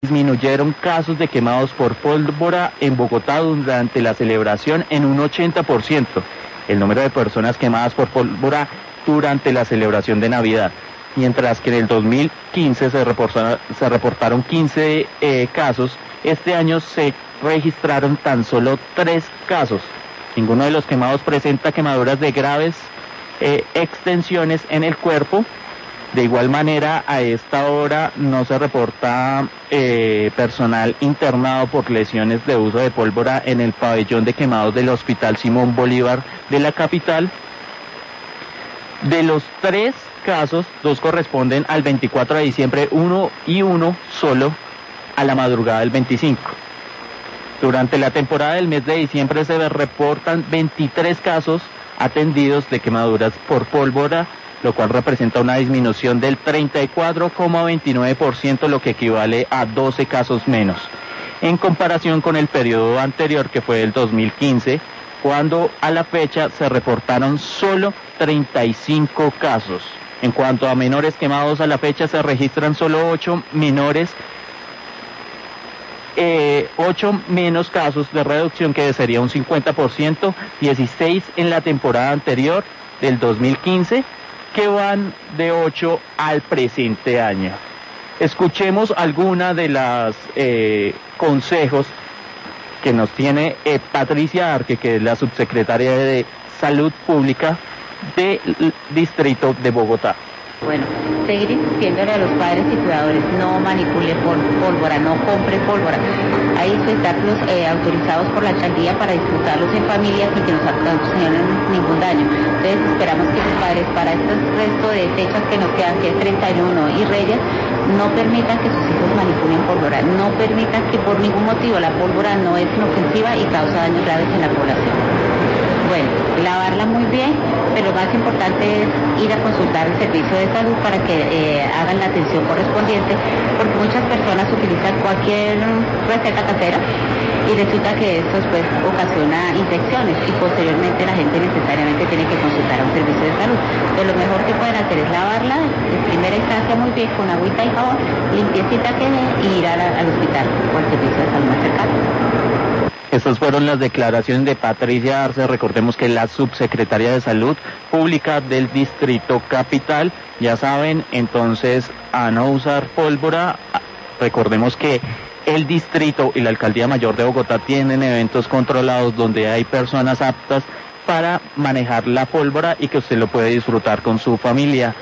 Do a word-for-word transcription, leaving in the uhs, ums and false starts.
disminuyeron casos de quemados por pólvora en Bogotá durante la celebración en un ochenta por ciento. El número de personas quemadas por pólvora durante la celebración de Navidad. Mientras que en el dos mil quince se reportaron, se reportaron quince eh, casos, este año se registraron tan solo tres casos. Ninguno de los quemados presenta quemaduras de graves eh, extensiones en el cuerpo. De igual manera, a esta hora no se reporta eh, personal internado por lesiones de uso de pólvora en el pabellón de quemados del Hospital Simón Bolívar de la capital. De los tres casos, dos corresponden al veinticuatro de diciembre, uno y uno solo a la madrugada del veinticinco. Durante la temporada del mes de diciembre se reportan veintitrés casos atendidos de quemaduras por pólvora, lo cual representa una disminución del treinta y cuatro coma veintinueve por ciento, lo que equivale a doce casos menos, en comparación con el periodo anterior, que fue el dos mil quince, cuando a la fecha se reportaron solo treinta y cinco casos. En cuanto a menores quemados, a la fecha se registran solo ocho menores, eh, ocho menos casos de reducción, que sería un cincuenta por ciento, dieciséis en la temporada anterior del dos mil quince, que van de ocho al presente año. Escuchemos alguna de las eh, consejos que nos tiene eh, Patricia Arque, que es la subsecretaria de Salud Pública del Distrito de Bogotá. Bueno, seguir insistiéndole a los padres y cuidadores, no manipule pólvora, no compre pólvora. Hay espectáculos eh, autorizados por la alcaldía para disfrutarlos en familia sin que nos ocasionen ningún daño. Entonces esperamos que los padres, para estos resto de fechas que nos quedan, que es treinta y uno y Reyes, no permitan que sus hijos manipulen pólvora, no permitan que por ningún motivo, la pólvora no es inofensiva y causa daños graves en la población. Bueno, lavarla muy bien, pero lo más importante es ir a consultar el servicio de salud para que eh, hagan la atención correspondiente, porque muchas personas utilizan cualquier receta casera y resulta que esto después ocasiona infecciones y posteriormente la gente necesariamente tiene que consultar a un servicio de salud. Entonces lo mejor que pueden hacer es lavarla en primera instancia muy bien con agüita y jabón, limpiecita que y ir a la, al hospital o al servicio de salud más cercano. Estas fueron las declaraciones de Patricia Arce. Recordemos que es la subsecretaria de Salud Pública del Distrito Capital. Ya saben, entonces, a no usar pólvora. Recordemos que el distrito y la Alcaldía Mayor de Bogotá tienen eventos controlados donde hay personas aptas para manejar la pólvora y que usted lo puede disfrutar con su familia.